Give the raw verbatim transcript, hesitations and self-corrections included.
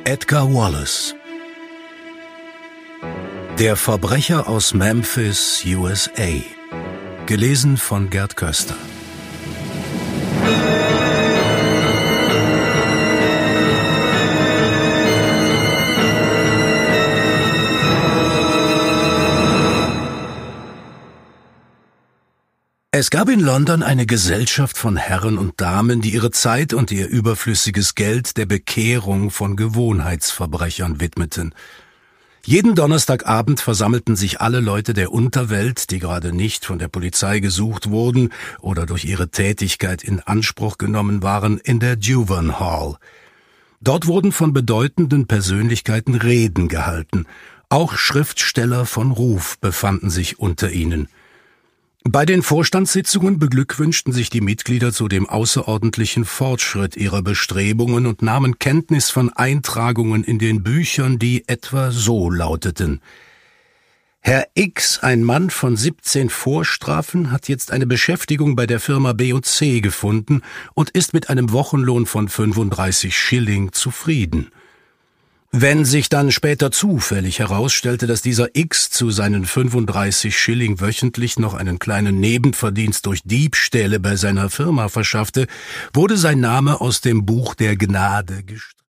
Edgar Wallace. Der Verbrecher aus Memphis, U S A. Gelesen von Gerd Köster. Es gab in London eine Gesellschaft von Herren und Damen, die ihre Zeit und ihr überflüssiges Geld der Bekehrung von Gewohnheitsverbrechern widmeten. Jeden Donnerstagabend versammelten sich alle Leute der Unterwelt, die gerade nicht von der Polizei gesucht wurden oder durch ihre Tätigkeit in Anspruch genommen waren, in der Duvan Hall. Dort wurden von bedeutenden Persönlichkeiten Reden gehalten. Auch Schriftsteller von Ruf befanden sich unter ihnen. Bei den Vorstandssitzungen beglückwünschten sich die Mitglieder zu dem außerordentlichen Fortschritt ihrer Bestrebungen und nahmen Kenntnis von Eintragungen in den Büchern, die etwa so lauteten: Herr X, ein Mann von siebzehn Vorstrafen, hat jetzt eine Beschäftigung bei der Firma B und C gefunden und ist mit einem Wochenlohn von fünfunddreißig Schilling zufrieden. Wenn sich dann später zufällig herausstellte, dass dieser X zu seinen fünfunddreißig Schilling wöchentlich noch einen kleinen Nebenverdienst durch Diebstähle bei seiner Firma verschaffte, wurde sein Name aus dem Buch der Gnade gestrichen.